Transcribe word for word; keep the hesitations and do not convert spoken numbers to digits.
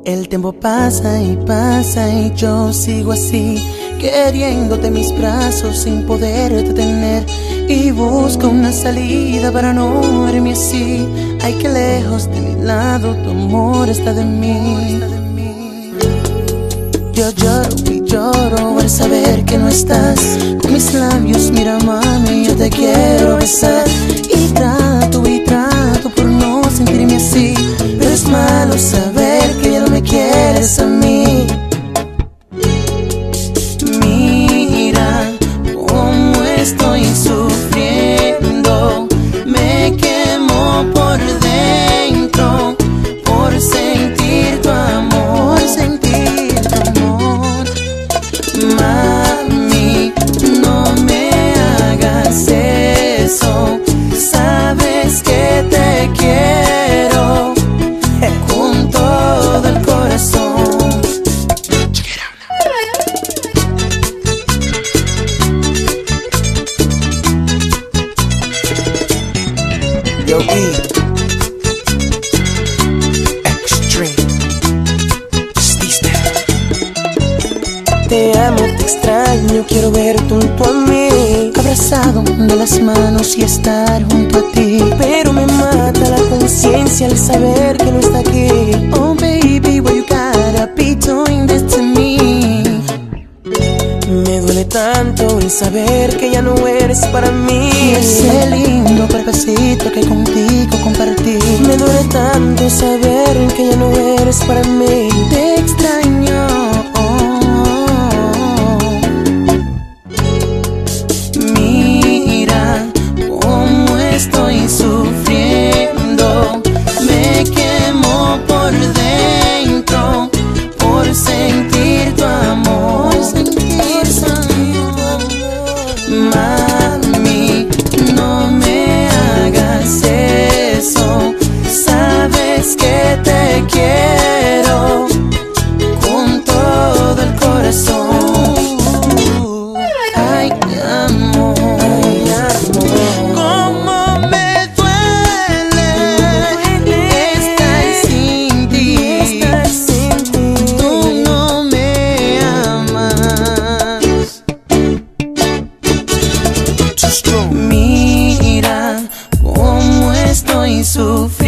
El tiempo pasa y pasa y yo sigo así, queriéndote en mis brazos sin poderte tener. Y busco una salida para no verme así. Ay, que lejos de mi lado tu amor está de mí. Yo lloro y lloro al saber que no estás. Con mis labios, mira mami, yo te quiero besar. Y trato y trato por no sentirme así, pero es malo saber que ya no me quieres a mí. Mira cómo estoy sufriendo, me quemo por dentro por sentir tu amor, sentir tu amor. Mami, no me hagas eso, sabes que te quiero con todo el corazón. Yo, E. Extreme. Te amo, te extraño, quiero verte junto a mí, abrazado de las manos y estar junto a ti. Pero me mata la conciencia al saber que no está aquí. Oh baby, why you gotta be doing this to me? Me duele tanto el saber que ya no eres para mí. Y ese lindo cuerpecito que contigo compartí. Me duele tanto saber que ya no eres para mí. Te extraño. Mira cómo estoy sufriendo, me quemo por dentro por sentir tu amor, sentir tu amor. Mami, no me hagas eso, sabes que te quiero con todo el corazón. Ay, amor, ay, amor, cómo me duele estar sin ti. Tú no me amas. Mira cómo estoy sufriendo.